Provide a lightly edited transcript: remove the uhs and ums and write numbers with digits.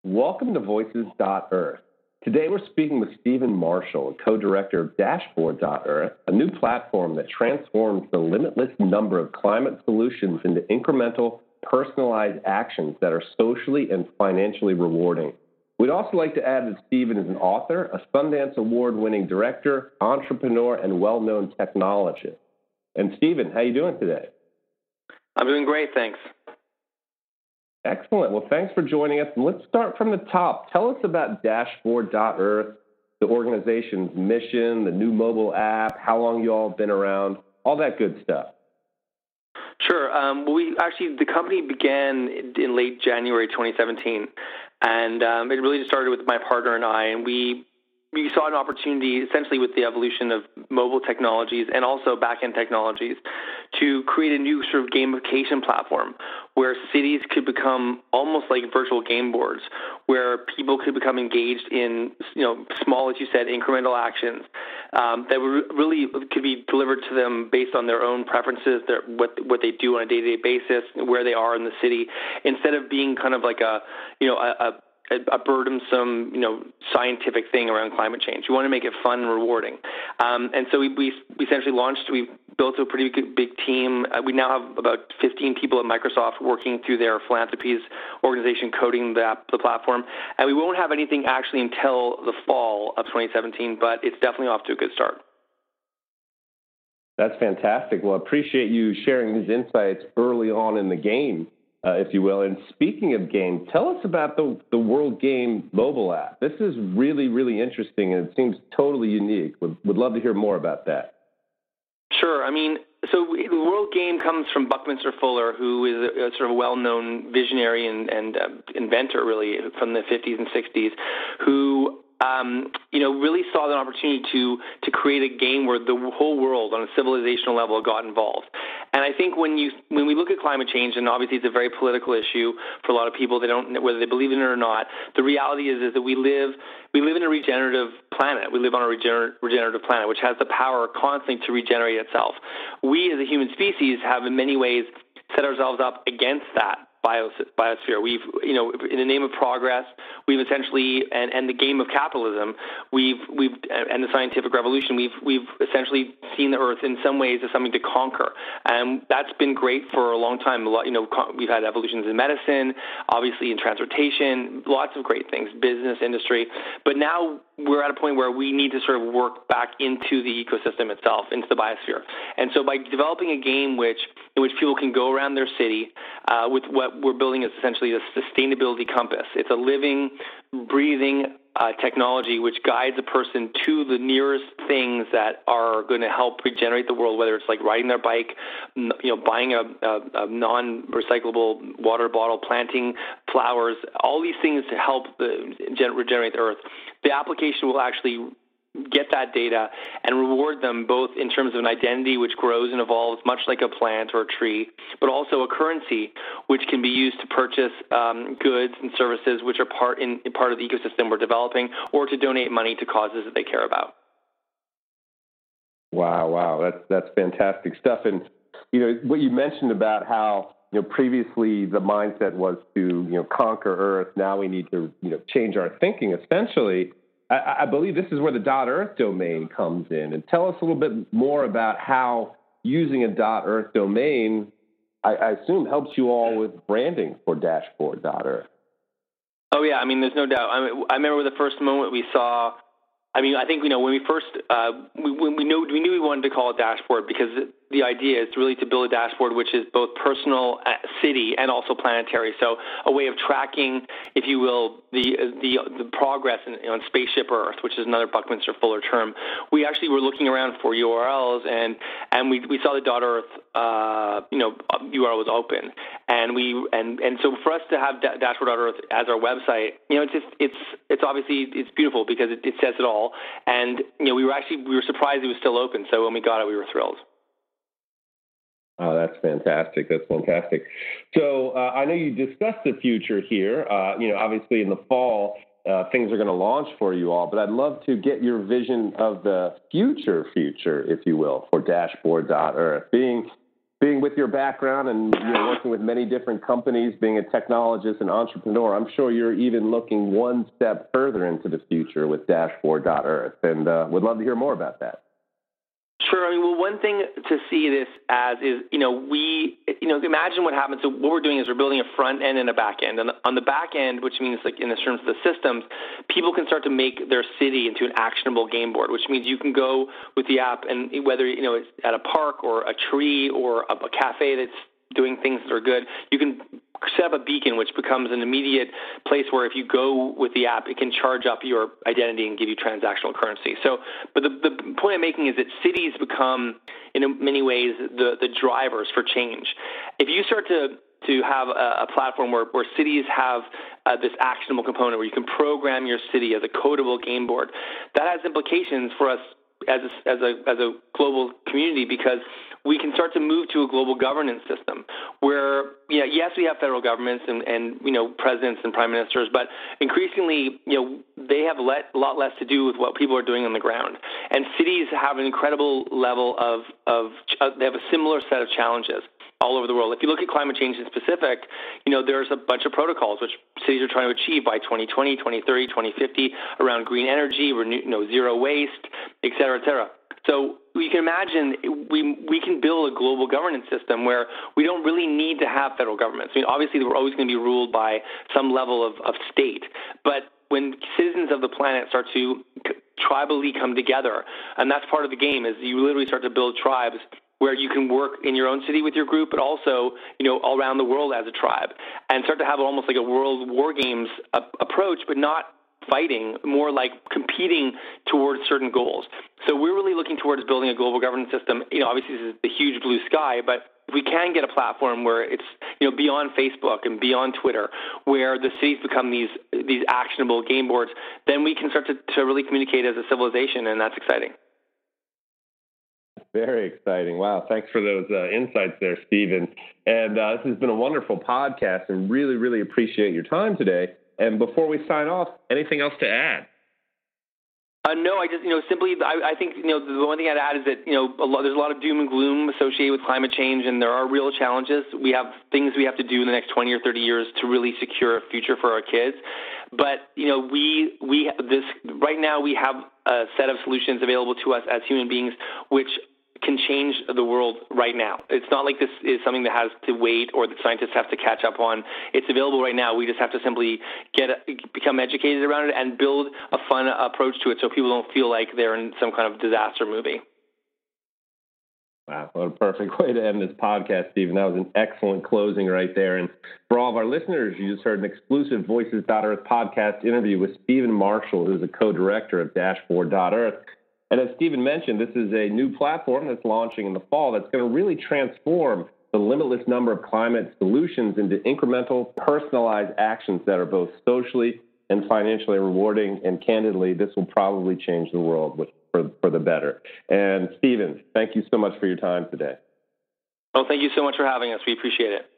Welcome to Voices.Earth. Today we're speaking with Stephen Marshall, co-director of Dashboard.Earth, a new platform that transforms the limitless number of climate solutions into incremental, personalized actions that are socially and financially rewarding. We'd also like to add that Stephen is an author, a Sundance Award-winning director, entrepreneur, and well-known technologist. And Stephen, how are you doing today? I'm doing great, thanks. Excellent. Well, thanks for joining us. And let's start from the top. Tell us about Dashboard.Earth, the organization's mission, the new mobile app, how long you all have been around, all that good stuff. Sure. The company began in late January 2017, and it really just started with my partner and I, and we saw an opportunity essentially with the evolution of mobile technologies and also back-end technologies to create a new sort of gamification platform where cities could become almost like virtual game boards, where people could become engaged in, small, as you said, incremental actions that really could be delivered to them based on their own preferences, what they do on a day-to-day basis, where they are in the city, instead of being kind of like a burdensome, scientific thing around climate change. We want to make it fun and rewarding. And so we essentially launched. We built a pretty big team. We now have about 15 people at Microsoft working through their philanthropies organization coding the platform. And we won't have anything actually until the fall of 2017, but it's definitely off to a good start. That's fantastic. Well, I appreciate you sharing these insights early on in the game, if you will. And speaking of games, tell us about the World Game mobile app. This is really, really interesting, and it seems totally unique. Would love to hear more about that. Sure. So the World Game comes from Buckminster Fuller, who is a sort of well-known visionary and inventor, really, from the 50s and 60s, who really saw an opportunity to create a game where the whole world on a civilizational level got involved. And I think when we look at climate change, and obviously it's a very political issue for a lot of people, whether they believe in it or not, the reality is that we live in a regenerative planet. We live on a regenerative planet, which has the power constantly to regenerate itself. We as a human species have in many ways set ourselves up against that biosphere. We've, in the name of progress, we've essentially, and the game of capitalism, and the scientific revolution, we've essentially seen the Earth in some ways as something to conquer, and that's been great for a long time. We've had evolutions in medicine, obviously in transportation, lots of great things, business, industry, but now we're at a point where we need to sort of work back into the ecosystem itself, into the biosphere. And so by developing a game in which people can go around their city with what we're building is essentially a sustainability compass. It's a living, breathing technology which guides a person to the nearest things that are going to help regenerate the world, whether it's like riding their bike, buying a non-recyclable water bottle, planting flowers, all these things to help regenerate the Earth. The application will actually get that data and reward them both in terms of an identity which grows and evolves much like a plant or a tree, but also a currency which can be used to purchase goods and services which are part of the ecosystem we're developing, or to donate money to causes that they care about. Wow, that's fantastic stuff. And what you mentioned about how previously the mindset was to conquer Earth. Now we need to change our thinking. Essentially, I believe this is where the .earth domain comes in. And tell us a little bit more about how using a .earth domain, I assume, helps you all with branding for Dashboard.Earth. Oh, yeah. There's no doubt. I remember the first moment we saw. I think when we first we knew we wanted to call it Dashboard because the idea is really to build a dashboard which is both personal, city, and also planetary. So a way of tracking, if you will, the progress on Spaceship Earth, which is another Buckminster Fuller term. We actually were looking around for URLs, and we saw the .earth URL was open, and so for us to have Dashboard.Earth as our website, it's obviously it's beautiful because it says it all, and we were surprised it was still open. So when we got it, we were thrilled. Oh, that's fantastic. So I know you discussed the future here. Obviously in the fall, things are going to launch for you all, but I'd love to get your vision of the future, if you will, for Dashboard.Earth. Being being with your background and working with many different companies, being a technologist and entrepreneur, I'm sure you're even looking one step further into the future with Dashboard.Earth, and would love to hear more about that. Sure. I mean, well, one thing to see this as is, imagine what happens. So what we're doing is we're building a front end and a back end. And on the back end, which means like in the terms of the systems, people can start to make their city into an actionable game board, which means you can go with the app and whether, it's at a park or a tree or a cafe that's doing things that are good, you can set up a beacon, which becomes an immediate place where if you go with the app, it can charge up your identity and give you transactional currency. So, but the point I'm making is that cities become, in many ways, the drivers for change. If you start to have a platform where cities have this actionable component where you can program your city as a codable game board, that has implications for us as a global community, because we can start to move to a global governance system where, yes, we have federal governments and presidents and prime ministers, but increasingly, they have a lot less to do with what people are doing on the ground. And cities have an incredible level of they have a similar set of challenges all over the world. If you look at climate change in specific, there's a bunch of protocols which cities are trying to achieve by 2020, 2030, 2050 around green energy, zero waste, et cetera, et cetera. So you can imagine we can build a global governance system where we don't really need to have federal governments. I mean, obviously, we're always going to be ruled by some level of state. But when citizens of the planet start to tribally come together, and that's part of the game, is you literally start to build tribes where you can work in your own city with your group, but also, all around the world as a tribe, and start to have almost like a world war games approach, but not fighting, more like competing towards certain goals. So we're really looking towards building a global governance system. Obviously this is the huge blue sky, but if we can get a platform where it's, beyond Facebook and beyond Twitter, where the cities become these actionable game boards, then we can start to really communicate as a civilization, and that's exciting. Very exciting. Wow. Thanks for those insights there, Stephen. And this has been a wonderful podcast, and really, really appreciate your time today. And before we sign off, anything else to add? No, I just, simply, I think, the one thing I'd add is that, there's a lot of doom and gloom associated with climate change, and there are real challenges. We have things we have to do in the next 20 or 30 years to really secure a future for our kids. But, right now we have a set of solutions available to us as human beings, which can change the world right now. It's not like this is something that has to wait or that scientists have to catch up on. It's available right now. We just have to simply become educated around it and build a fun approach to it so people don't feel like they're in some kind of disaster movie. Wow, what a perfect way to end this podcast, Stephen. That was an excellent closing right there. And for all of our listeners, you just heard an exclusive Voices.Earth podcast interview with Stephen Marshall, who's a co-director of Dashboard.Earth. And as Stephen mentioned, this is a new platform that's launching in the fall that's going to really transform the limitless number of climate solutions into incremental, personalized actions that are both socially and financially rewarding. And candidly, this will probably change the world for the better. And Stephen, thank you so much for your time today. Well, thank you so much for having us. We appreciate it.